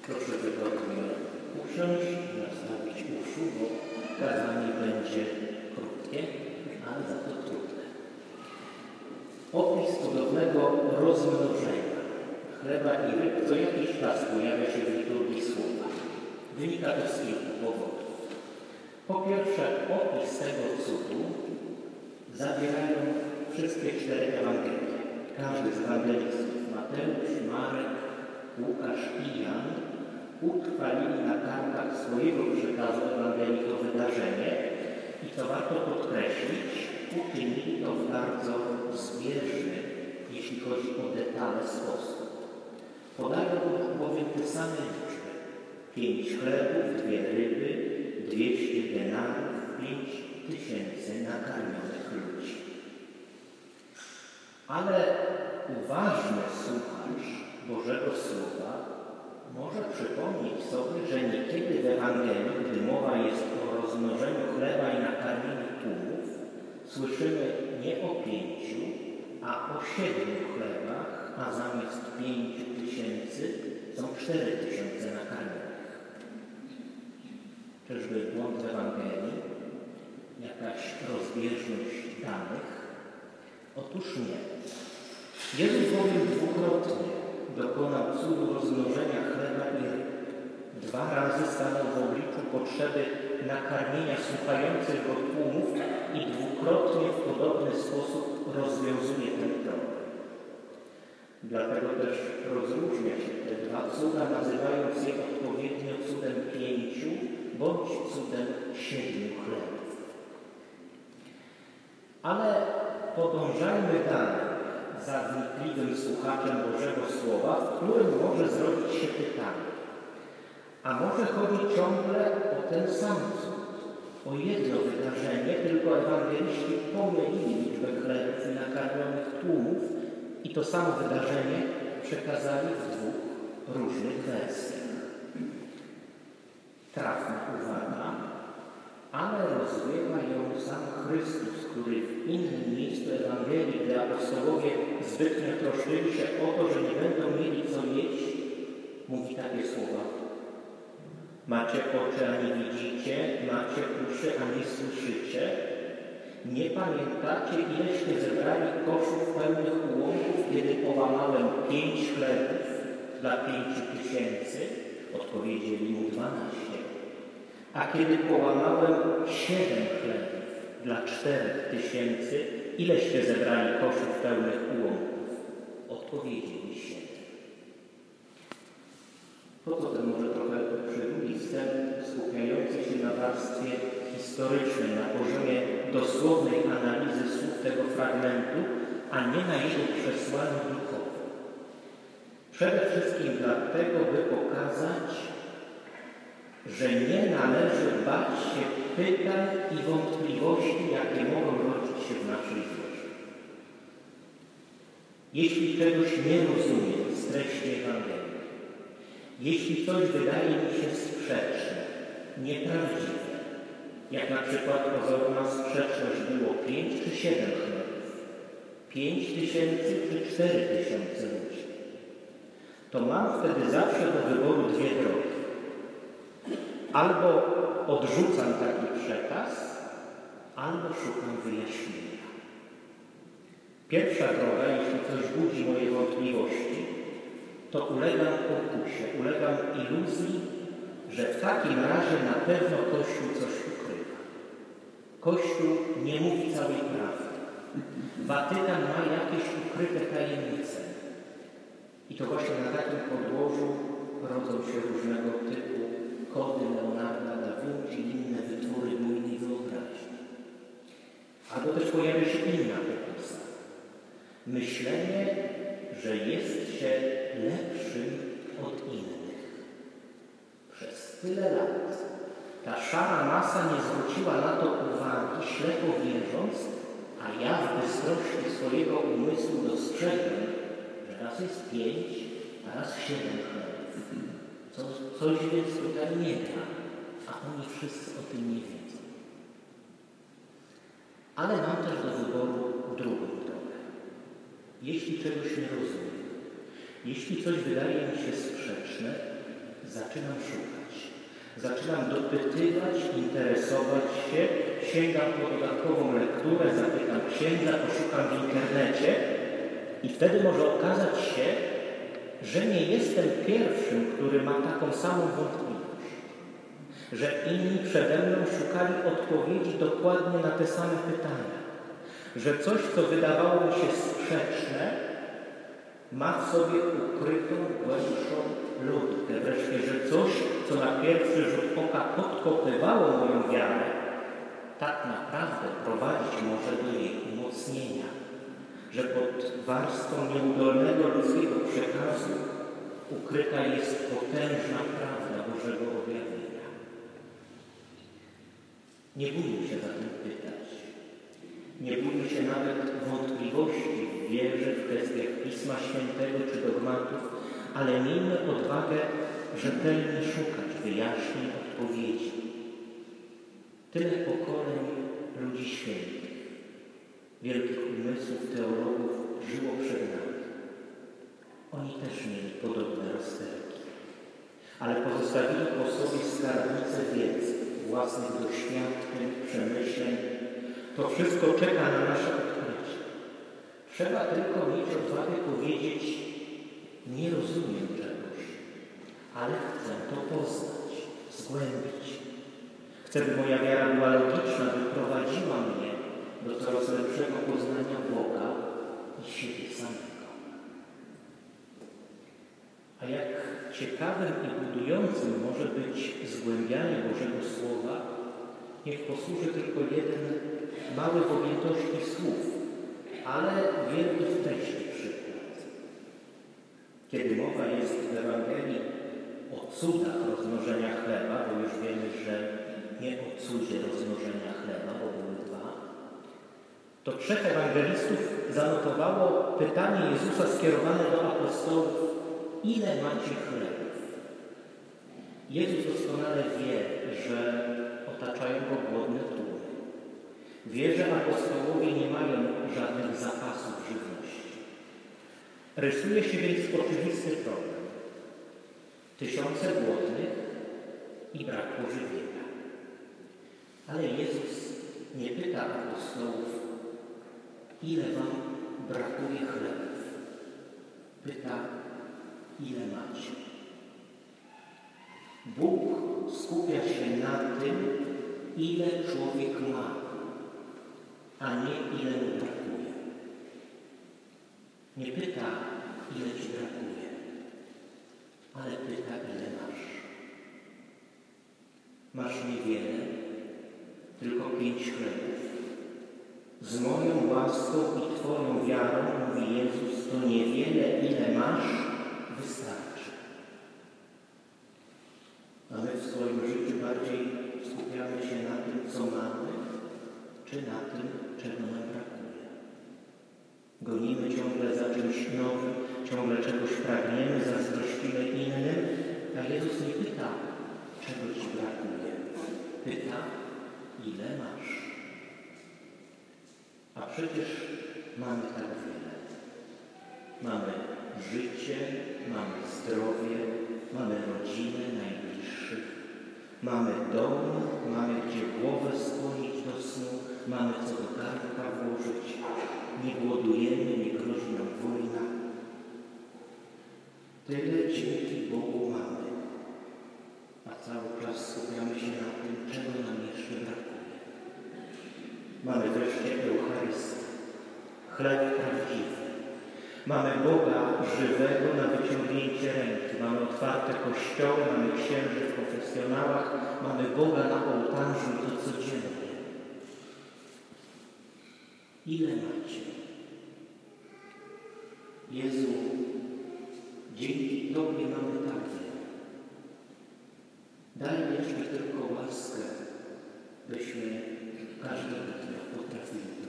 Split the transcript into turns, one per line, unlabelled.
Proszę wygodnie usiąść, nastawić uszu, bo kazanie będzie krótkie, ale za to trudne. Opis cudownego rozmnożenia chleba i ryb co jakiś czas pojawia się w liturgii słowa. Wynika to z kilku powodów. Po pierwsze, opis tego cudu zawierają wszystkie 4 Ewangelie. Każdy z ewangelistów, Mateusz, Marek, Łukasz i Jan, utrwalili na kartach swojego przekazu Ewangelii to wydarzenie i co warto podkreślić, uczynili to w bardzo zbieżny, jeśli chodzi o detale, sposób. Podają bowiem te same liczby: 5 chlebów, 2 ryby, 200 denarów, 5000 nakarmionych ludzi. Ale uważny słuchacz Bożego Słowa może przypomnieć sobie, że niekiedy w Ewangelii, gdy mowa jest o rozmnożeniu chleba i nakarmieniu tłumów, słyszymy nie o 5, a o 7 chlebach, a zamiast 5000 są 4000 nakarmionych. Czyżby błąd w Ewangelii? Jakaś rozbieżność danych? Otóż nie. Jezus bowiem dwukrotnie dokonał cudu rozmnożenia chleba i ryb. 2 razy stanął w obliczu potrzeby nakarmienia słuchających go tłumów i dwukrotnie w podobny sposób rozwiązuje ten problem. Dlatego też rozróżnia się te 2 cuda, nazywając je odpowiednio cudem 5 bądź cudem 7 chlebów. Ale podążajmy dalej za wnikliwym słuchaczem Bożego Słowa, w którym może zrobić się pytanie: a może chodzi ciągle o ten sam cud, o jedno wydarzenie, tylko ewangeliści pomylili liczbę chlebów i nakarmionych tłumów i to samo wydarzenie przekazali w 2 różnych wersjach. Trafna uwaga, ale rozwiewa ją sam Chrystus, który w innym miejscu Ewangelii, gdy apostołowie zbytnio troszczyli się o to, że nie będą mieli co jeść, mówi takie słowa: macie oczy, a nie widzicie, macie uszy, a nie słyszycie. Nie pamiętacie, ileście zebrali koszów pełnych ułomków, kiedy połamałem 5 chlebów dla 5000? Odpowiedzieli mu 12. A kiedy połamałem 7 chlebów dla 4000, ileście zebrali koszów pełnych ułomków? Odpowiedzieli 7. Po co ten może trochę przydługi wstęp skupiający się na warstwie historycznej, na poziomie dosłownej analizy słów tego fragmentu, a nie na jego przesłaniu duchowym? Przede wszystkim dlatego, by pokazać, że nie należy bać się pytań i wątpliwości, jakie mogą rodzić się w naszej wierze. Jeśli czegoś nie rozumiem z treści Ewangelii, jeśli coś wydaje mi się sprzeczne, nieprawdziwe, jak na przykład pozorna sprzeczność było 5 czy 7 chlebów, 5000 czy 4000 ludzi, to mam wtedy zawsze do wyboru 2 drogi. Albo odrzucam taki przekaz, albo szukam wyjaśnienia. Pierwsza droga, jeśli coś budzi moje wątpliwości, to ulegam pokusie, ulegam iluzji, że w takim razie na pewno Kościół coś ukrywa. Kościół nie mówi całej prawdy. Watykan ma jakieś ukryte tajemnice. I to właśnie na takim podłożu rodzą się różnego typu kody Leonarda da Vinci i inne wytwory bujnej wyobraźni. Albo też pojawia się inna pokusa. Myślenie, że jest się lepszym od innych. Przez tyle lat ta szara masa nie zwróciła na to uwagi, ślepo wierząc, a ja w bystrości swojego umysłu dostrzegłem, że raz jest 5, a raz 7 chlebów. Coś więc tutaj nie gra, a oni wszyscy o tym nie wiedzą. Ale mam też do wyboru drugą drogę. Jeśli czegoś nie rozumiem, jeśli coś wydaje mi się sprzeczne, zaczynam szukać. Zaczynam dopytywać, interesować się, sięgam po dodatkową lekturę, zapytam księdza, poszukam w internecie i wtedy może okazać się, że nie jestem pierwszym, który ma taką samą wątpliwość. Że inni przede mną szukali odpowiedzi dokładnie na te same pytania. Że coś, co wydawało mi się sprzeczne, ma w sobie ukrytą, głębszą logikę. Wreszcie, że coś, co na pierwszy rzut oka podkopywało moją wiarę, tak naprawdę prowadzić może do jej umocnienia. Że pod warstwą nieudolnego ludzkiego przekazu ukryta jest potężna prawda Bożego objawienia. Nie bójmy się zatem pytać. Nie bójmy się nawet wątpliwości w wierze, w kwestiach Pisma Świętego czy dogmatów, ale miejmy odwagę rzetelnie szukać wyjaśnień, odpowiedzi. Tyle pokoleń ludzi świętych, wielkich umysłów, teologów żyło przed nami. Oni też mieli podobne rozterki, ale pozostawili po sobie skarbnicę wiedzy, własnych doświadczeń, przemyśleń. To wszystko czeka na nasze odkrycie. Trzeba tylko mieć odwagę powiedzieć: nie rozumiem czegoś, ale chcę to poznać, zgłębić. Chcę, by moja wiara była logiczna, by prowadziła mnie do coraz lepszego poznania Boga i siebie samego. A jak ciekawym i budującym może być zgłębianie Bożego Słowa, niech posłuży tylko jeden mały w objętości słów, ale wielki w treści przykład. Kiedy mowa jest w Ewangelii o cudach rozmnożenia chleba, bo już wiemy, że nie o cudzie rozmnożenia chleba, bo były dwa, to trzech ewangelistów zanotowało pytanie Jezusa skierowane do apostołów: ile macie chlebów? Jezus doskonale wie, że otaczają go głodne tłumy. Wie, że apostołowie nie mają żadnych zapasów żywności. Rysuje się więc oczywisty problem. Tysiące głodnych i brak pożywienia. Ale Jezus nie pyta apostołów: ile wam brakuje chlebów? Pyta: ile macie? Bóg skupia się na tym, ile człowiek ma, a nie ile mu brakuje. Nie pyta, ile ci brakuje, ale pyta, ile masz. Masz niewiele, tylko 5 chlebów. Z moją łaską i Twoją wiarą, mówi Jezus, to niewiele, ile masz, wystarczy. A my w swoim życiu bardziej skupiamy się na tym, co mamy, czy na tym, czego nam brakuje. Gonimy ciągle za czymś nowym, ciągle czegoś pragniemy, zazdrościmy innym, a Jezus nie pyta, czego ci brakuje. Pyta, ile masz. A przecież mamy tak wiele. Mamy życie, mamy zdrowie, mamy rodzinę najbliższych, mamy dom, mamy gdzie głowę skłonić do snu, mamy co do garnka włożyć, nie głodujemy, nie grozi nam wojna. Tyle dzięki Bogu mamy, a cały czas skupiamy się na tym, czego nam jeszcze brakuje. Mamy wreszcie Eucharystię, chleb prawdziwy. Mamy Boga żywego na wyciągnięcie ręki. Mamy otwarte kościoły, mamy księży w konfesjonałach, mamy Boga na ołtarzu i to codziennie. Ile macie? Jezu, dzięki Tobie mamy tak wiele. Daj jeszcze tylko łaskę, byśmy każdego dnia potrafili